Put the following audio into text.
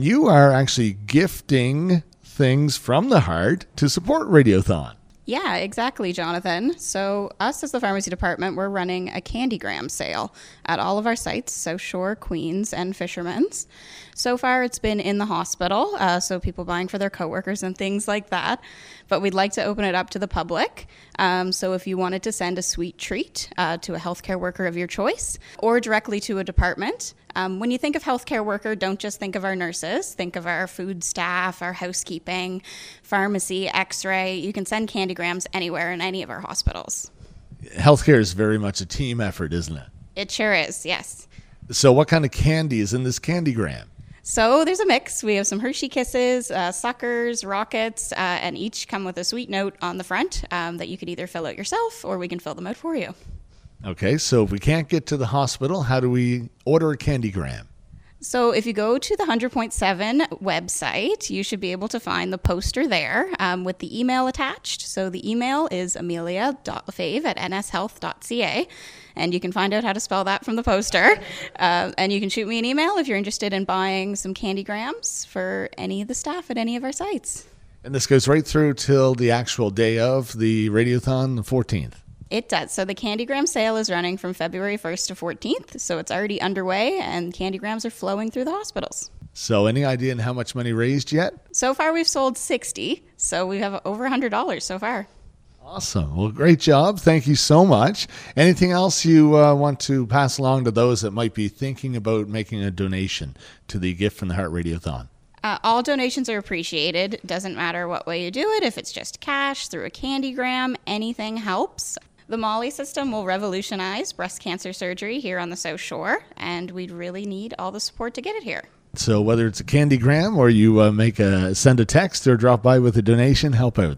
You are actually gifting things from the heart to support Radiothon. Yeah, exactly, Jonathan. So us as the pharmacy department, we're running a Candygram sale at all of our sites, South Shore, Queens, and Fisherman's. So far, it's been in the hospital, so people buying for their coworkers and things like that. But we'd like to open it up to the public. So if you wanted to send a sweet treat to a healthcare worker of your choice or directly to a department, when you think of healthcare worker, don't just think of our nurses. Think of our food staff, our housekeeping, pharmacy, x-ray. You can send candygrams anywhere in any of our hospitals. Healthcare is very much a team effort, isn't it? It sure is, yes. So what kind of candy is in this candygram? So there's a mix. We have some Hershey Kisses, Suckers, Rockets, and each come with a sweet note on the front that you could either fill out yourself or we can fill them out for you. Okay, so if we can't get to the hospital, how do we order a candygram? So if you go to the 100.7 website, you should be able to find the poster there with the email attached. So the email is amelia.lefave@nshealth.ca, and you can find out how to spell that from the poster. And you can shoot me an email if you're interested in buying some candygrams for any of the staff at any of our sites. And this goes right through till the actual day of the Radiothon, the 14th. It does. So the Candygram sale is running from February 1st to 14th. So it's already underway and candygrams are flowing through the hospitals. So any idea on how much money raised yet? So far we've sold 60. So we have over $100 so far. Awesome. Well, great job. Thank you so much. Anything else you want to pass along to those that might be thinking about making a donation to the Gift from the Heart Radiothon? All donations are appreciated. Doesn't matter what way you do it. If it's just cash, through a candygram, anything helps. The Molly system will revolutionize breast cancer surgery here on the South Shore, and we'd really need all the support to get it here. So whether it's a candygram or you send a text or drop by with a donation, help out.